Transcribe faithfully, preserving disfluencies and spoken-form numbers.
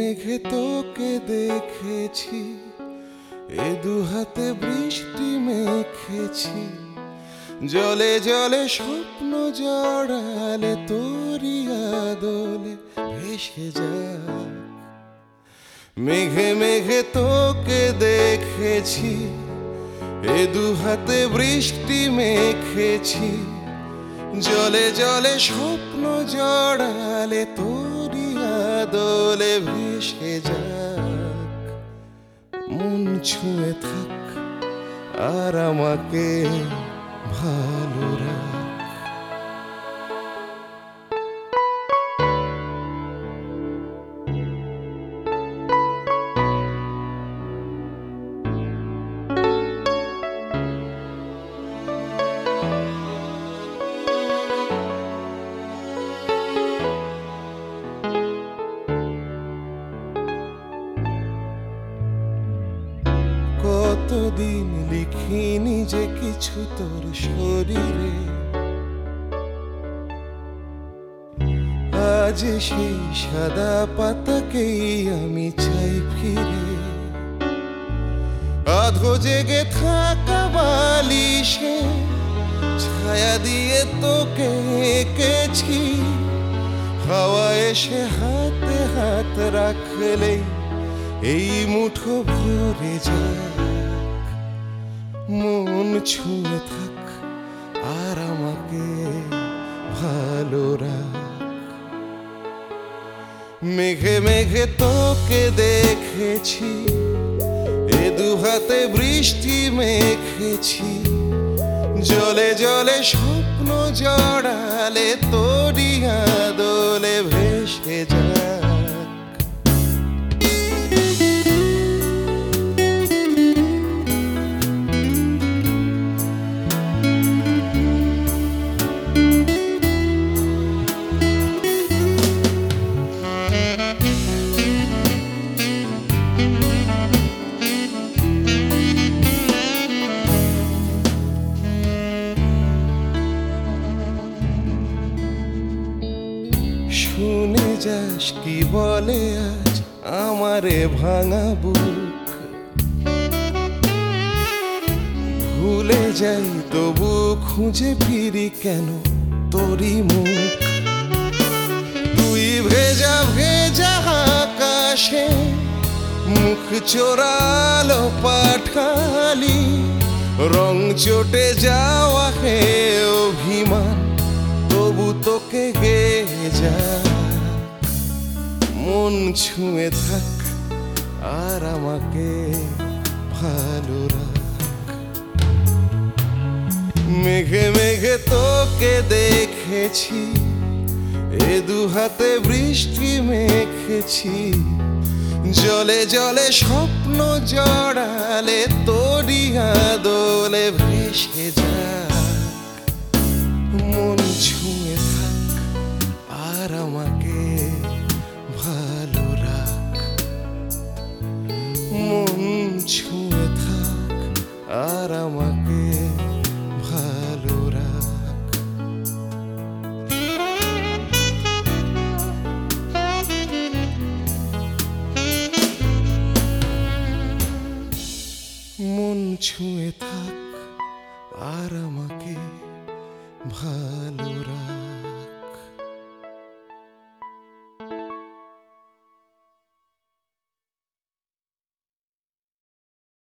মেঘে তোকে দেখেছি, এ দুহাতে বৃষ্টি মেখেছি, জলে জলে স্বপ্ন জড়ালে তোরি আদলে ভেসে যাক। মেঘে মেঘে তোকে দেখেছি, এ দুহাতে বৃষ্টি মেখেছি, জলে জলে স্বপ্ন জড়ালে তোরি আদলে ভেসে যাক। মন ছুঁয়ে থাক আর আমাকে ভালো রাখ। কতদিন লিখিনি যে কিছু তোর শরীরে, আজ সেই সাদা পাতাকেই আমি চাই ফিরে। আধো জেগে থাকা বালিশে ছায়া দিয়ে তোকে এঁকেছি, হাওয়া এসে হাতে হাত রাখলেই এই মুঠো ভরে যাক। মন ছুঁয়ে থাক আর আমাকে ভালো রাখ। মেঘে মেঘে তোকে দেখেছি, এ দুহাতে বৃষ্টি মেখেছি, জলে জলে স্বপ্ন জড়ালে তোরি আদলে ভেসে যাক। শুনে যাস কি বলে আজ আমারে ভাঙা বুক, ভুলে যাই তবু খুঁজে ফিরি কেন তোরি মুখ। তুই ভেজা ভেজা আকাশে মুখ চোরালো পাঠালি, রং চটে যাওয়া হে অভিমান তবু তোকে গেয়ে যাক। মন ছুঁয়ে থাক আর আমাকে ভালো রাখ। মেঘে মেঘে তোকে দেখেছি, এ দুহাতে বৃষ্টি মেখেছি, জলে জলে স্বপ্ন জড়ালে তোরি আদলে ভেসে যাক। মন ছুঁয়ে থাক আর আমাকে ভালো রাখ। মন ছুঁয়ে থাক আর আমাকে ভালো রাখ। মন ছুঁয়ে থাক আর আমাকে ভালো রাখ।